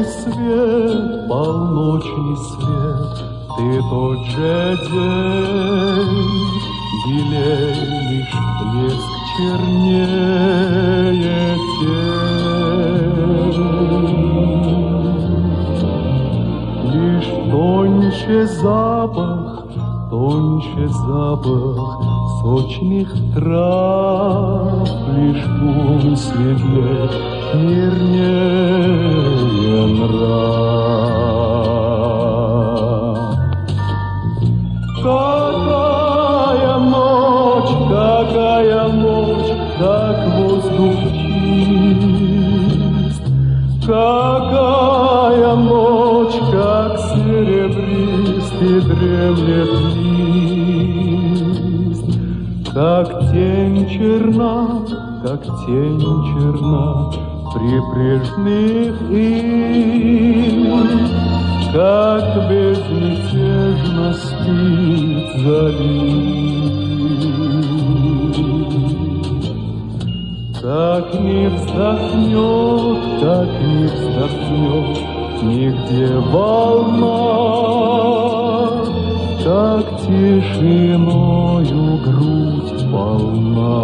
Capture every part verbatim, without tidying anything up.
свет, полночный свет, ты тот же день, белее лишь блеск чернее тень. Лишь тоньше запах, тоньше запах сочных трав, лишь ум светлее, мирнее нрав. Какая ночь, какая ночь, как воздух чист, какая ночь, как серебристый дремлет лист, как тень черна, как тень черна прибрежных ил, как безмятежно спит залив. Как не вздохнет, как не вздохнет нигде волна, как тишиною грудь полна.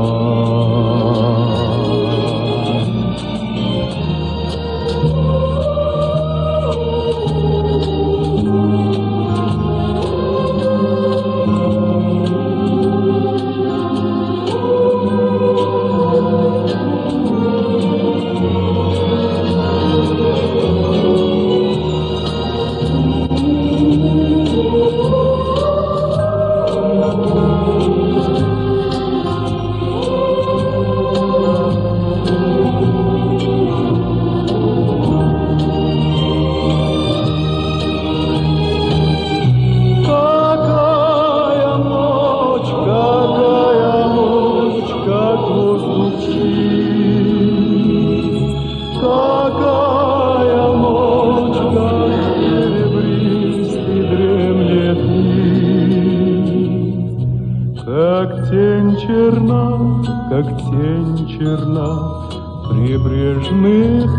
Как тень черна прибрежных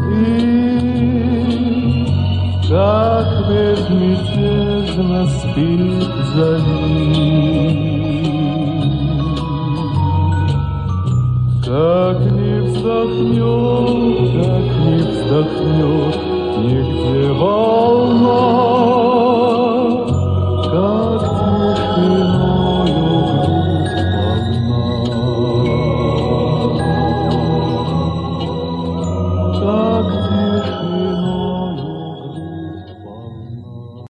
ил, как безмятежно спит залив. Как не вздохнет, как не вздохнет